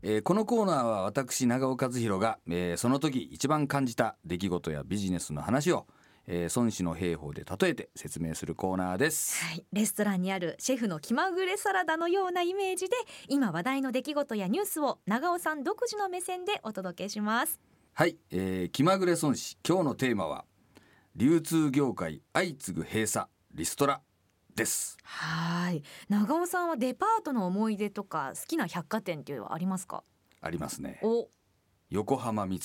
このコーナーは私長尾和弘が、その時一番感じた出来事やビジネスの話を、孫子の兵法で例えて説明するコーナーです、 はい、レストランにあるシェフの気まぐれサラダのようなイメージで今話題の出来事やニュースを長尾さん独自の目線でお届けします。 はい、気まぐれ孫子、今日のテーマは流通業界相次ぐ閉鎖リストラです。 はい、長尾さんはデパートの思い出とか好きな百貨店っていうのはありますか？ ありますね。 お横浜三越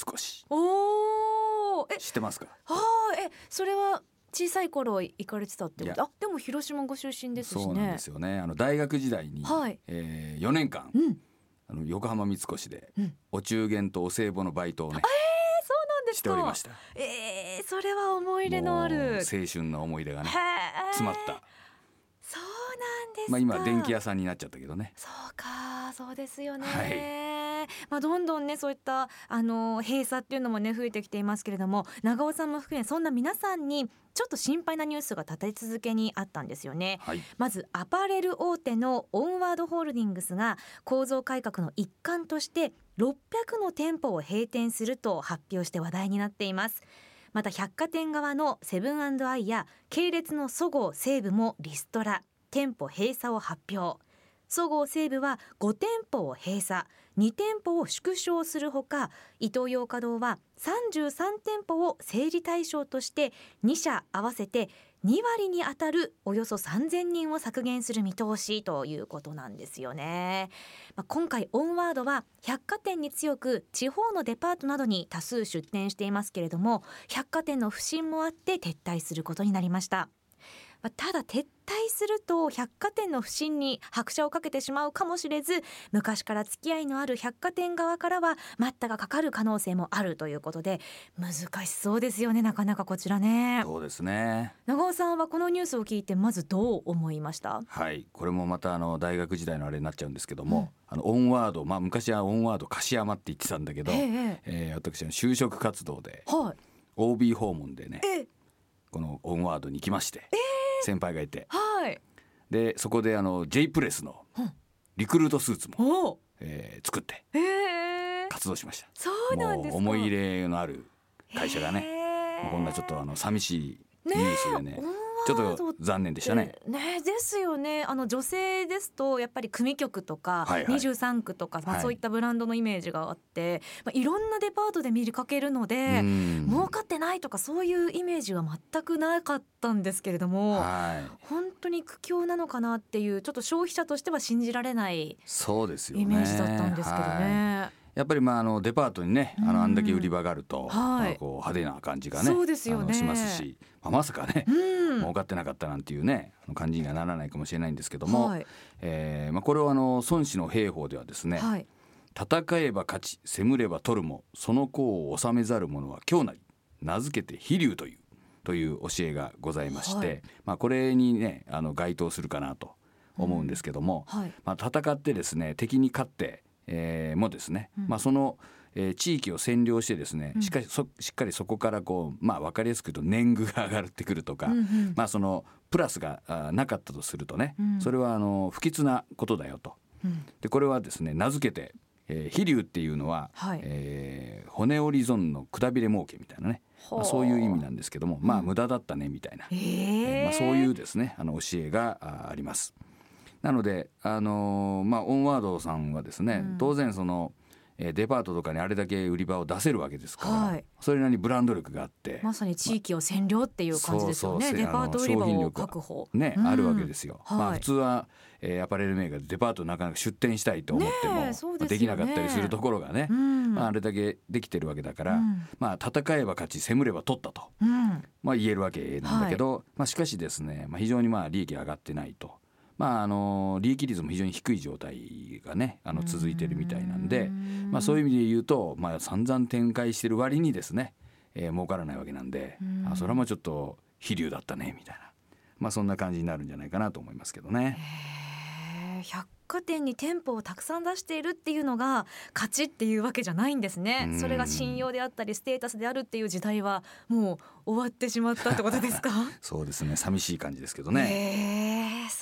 知ってますか？ それは小さい頃行かれてたってこと？でも広島ご出身ですしね。 そうなんですよね。大学時代に、4年間、横浜三越で、お中元とお歳暮のバイトをね、 そうなんですか。 しておりました。 それは思い入れのある青春の思い出がね詰まった。 そうなんですか。 今電気屋さんになっちゃったけどね。 そうか、そうですよね、どんどんねそういった閉鎖っていうのもね増えてきていますけれども、長尾さんも含めそんな皆さんにちょっと心配なニュースが立て続けにあったんですよね、まずアパレル大手のオンワードホールディングスが構造改革の一環として600の店舗を閉店すると発表して話題になっています。また百貨店側のセブン&アイや系列のそごう・西武もリストラ、店舗閉鎖を発表。そごう・西武は5店舗を閉鎖、2店舗を縮小するほか、イトーヨーカドーは33店舗を整理対象として2社合わせて2割にあたるおよそ3000人を削減する見通しということなんですよね。今回オンワードは百貨店に強く地方のデパートなどに多数出店していますけれども、百貨店の不振もあって撤退することになりました。ただ撤退すると百貨店の不振に拍車をかけてしまうかもしれず、昔から付き合いのある百貨店側からは待ったがかかる可能性もあるということで、難しそうですよね、なかなかこちらね。 そうですね。 長尾さんはこのニュースを聞いてまずどう思いました？ はい、これもまた大学時代のあれになっちゃうんですけども、オンワード、昔はオンワード樫山って言ってたんだけど、私は就職活動で、OB 訪問でね、このオンワードに行きまして、先輩がいて、でそこでJ プレスのリクルートスーツも、作って活動しました。 そうなんですか。 もう思い入れのある会社がね、こんなちょっと寂しいニュースでね、ちょっと残念でしたね。 ですよね。女性ですとやっぱり組曲とか、23区とか、そういったブランドのイメージがあって、いろんなデパートで見かけるので儲かってないとかそういうイメージは全くなかったんですけれども、本当に苦境なのかなっていう、ちょっと消費者としては信じられないイメージだったんですけどね。 やっぱりデパートにね、あんだけ売り場があると、こう派手な感じがね、 そうですよね、 しますし、まさかね、儲かってなかったなんていうね感じにはならないかもしれないんですけども、これを孫子の兵法ではですね、戦えば勝ち攻れば取るもその功を収めざる者は今日なり、名付けて飛龍という教えがございまして、これにね該当するかなと思うんですけども、戦ってですね敵に勝ってもですね、その、地域を占領してですね、しっかりそこからこう、分かりやすく言うと年貢が上がってくるとか、そのプラスがなかったとするとね、それは不吉なことだよと。でこれはですね名付けて、飛龍っていうのは、骨折り損のくたびれ儲けみたいなね、そういう意味なんですけども、無駄だったねみたいな、そういうですね教えがあります。なのでオンワードさんはですね、当然そのデパートとかにあれだけ売り場を出せるわけですから、それなりにブランド力があって、 まさに地域を占領っていう感じですよね。デパート売り場を確保、 あるわけですよ。普通は、アパレルメーカーでデパートなかなか出店したいと思っても、できなかったりするところがね、あれだけできてるわけだから、戦えば勝ち攻めれば取ったと、言えるわけなんだけど、しかしですね、非常に利益が上がってないと。利益率も非常に低い状態がね続いてるみたいなんで、そういう意味で言うと、散々展開してる割にですね、儲からないわけなんで、それはもうちょっと飛龍だったねみたいな、そんな感じになるんじゃないかなと思いますけどね。 百貨店に店舗をたくさん出しているっていうのが勝ちっていうわけじゃないんですね。それが信用であったりステータスであるっていう時代はもう終わってしまったってことですか？ そうですね、寂しい感じですけどね。 そ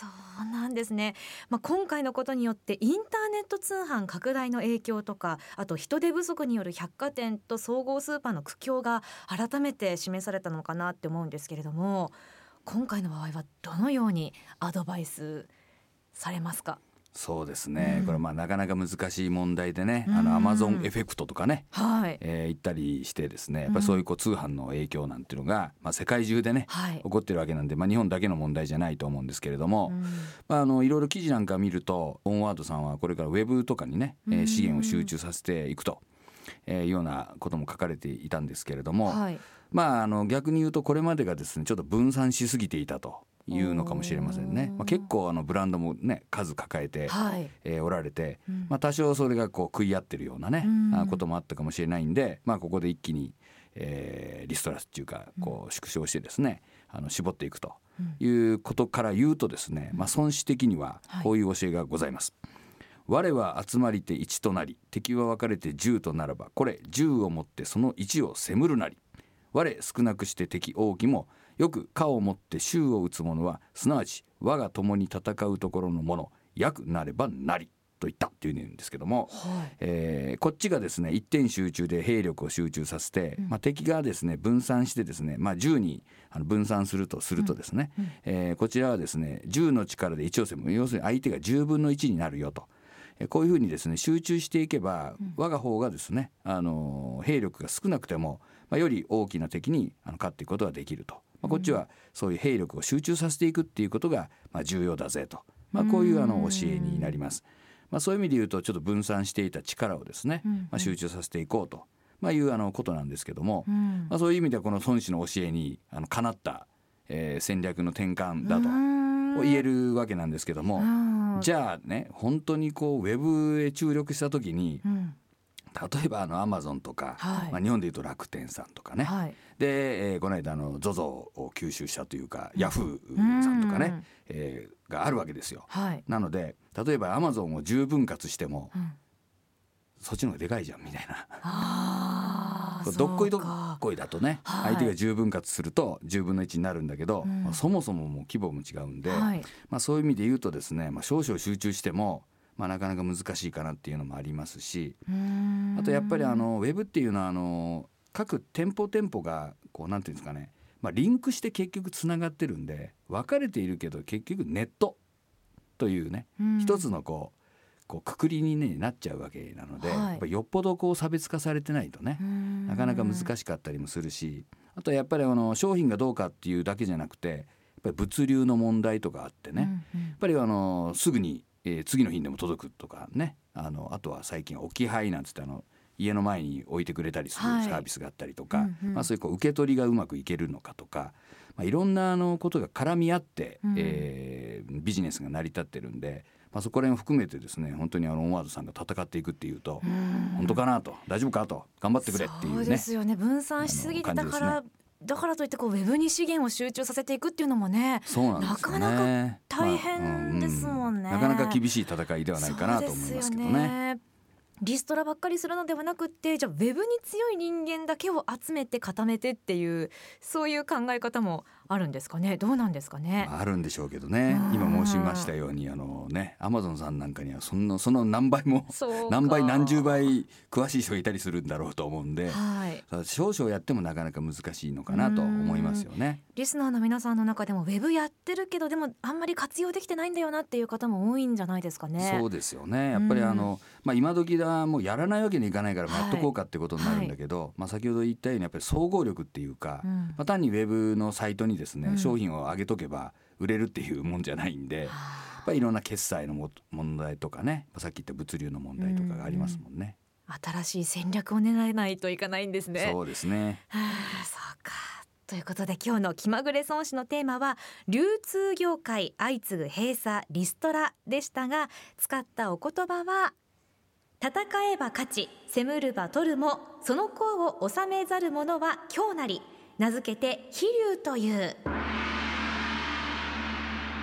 そうなんですね。今回のことによってインターネット通販拡大の影響とか、あと人手不足による百貨店と総合スーパーの苦境が改めて示されたのかなって思うんですけれども、今回の場合はどのようにアドバイスされますか？ そうですね、これなかなか難しい問題でね、アマゾンエフェクトとかね、言ったりしてですね、やっぱりそういう通販の影響なんていうのが、世界中でね、起こってるわけなんで、日本だけの問題じゃないと思うんですけれども、いろいろ記事なんか見ると、オンワードさんはこれからウェブとかにね、資源を集中させていくというようなことも書かれていたんですけれども、逆に言うとこれまでがですねちょっと分散しすぎていたというのかもしれませんね。結構ブランドもね数抱えて、おられて、多少それが食い合ってるようなね、こともあったかもしれないんで、ここで一気に、リストラスっていうか縮小してですね絞っていくということから言うとですね、孫子的にはこういう教えがございます。我は集まりて一となり、敵は分かれて十とならば、これ十をもってその一を責るなり。我少なくして敵多きも、よく家をもって衆を打つ者は、すなわち我が共に戦うところの者、役なればなりと言ったっていうんですけども、こっちがですね一点集中で兵力を集中させて、敵がですね分散してですね、10に分散するとですね、こちらはですね10の力で1を攻める、要するに相手が10分の1になるよと。こういうふうにですね集中していけば、我が方がですね兵力が少なくても、より大きな敵に勝っていくことができると、こっちはそういう兵力を集中させていくっていうことが重要だぜと、こういう教えになります。そういう意味で言うとちょっと分散していた力をですね、集中させていこうと、いうことなんですけども、そういう意味ではこの孫子の教えにかなった、戦略の転換だと言えるわけなんですけども、じゃあね本当にウェブへ注力した時に、例えばアマゾンとか、日本でいうと楽天さんとかね、で、この間ZOZO を吸収したというか、ヤフーさんとかね、があるわけですよ。なので例えばアマゾンを10分割しても、そっちの方がでかいじゃんみたいな。どっこいどっこいだとね、相手が10分割すると10分の1になるんだけど、そもそももう規模も違うんで、そういう意味で言うとですね、少々集中してもなかなか難しいかなっていうのもありますし、あとやっぱりウェブっていうのは各店舗がなんていうんですかね、リンクして結局つながってるんで、分かれているけど結局ネットというね、一つのくくりに、なっちゃうわけなので、やっぱりよっぽど差別化されてないとね、なかなか難しかったりもするし、あとやっぱり商品がどうかっていうだけじゃなくて、やっぱり物流の問題とかあってね、やっぱりすぐに次の日にでも届くとかね、あとは最近置き配なんつって家の前に置いてくれたりするサービスがあったりとか、そういう受け取りがうまくいけるのかとか、いろんなことが絡み合って、ビジネスが成り立ってるんで、そこら辺を含めてですね、本当にオンワードさんが戦っていくっていうと、本当かなと、大丈夫かと、頑張ってくれっていうね。 そうですよね、分散しすぎてたから、だからといってウェブに資源を集中させていくっていうのもね、 そうなんですよね、 なかなか大変ですもんね。 なかなか厳しい戦いではないかなと思いますけどね。 リストラばっかりするのではなくって、じゃあウェブに強い人間だけを集めて固めてっていう、そういう考え方もあるんですかね。どうなんですかね。 あるんでしょうけどね、今申しましたようにアマゾンさんなんかにはその何倍も何倍何十倍詳しい人がいたりするんだろうと思うんで、少々やってもなかなか難しいのかなと思いますよね。 リスナーの皆さんの中でもウェブやってるけど、でもあんまり活用できてないんだよなっていう方も多いんじゃないですかね。 そうですよね。やっぱり今時だもうやらないわけにいかないからやっとこうかってことになるんだけど、先ほど言ったようにやっぱり総合力っていうか、単にウェブのサイトにですね、商品を上げとけば売れるっていうもんじゃないんで、やっぱりいろんな決済の問題とかね、さっき言った物流の問題とかがありますもんね。 新しい戦略を練らないといかないんですね。 そうですね。 そうか。ということで今日の気まぐれ孫子のテーマは、流通業界相次ぐ閉鎖リストラでしたが、使ったお言葉は、戦えば勝ち、攻むるば取るも、その功を収めざる者は今日なり、名付けて飛龍という。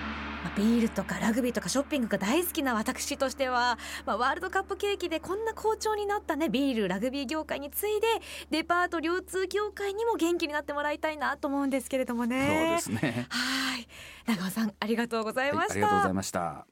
ビールとかラグビーとかショッピングが大好きな私としては、ワールドカップ景気でこんな好調になったねビールラグビー業界に次いでデパート流通業界にも元気になってもらいたいなと思うんですけれどもね。 そうですね。 はい、長尾さんありがとうございました。 ありがとうございました。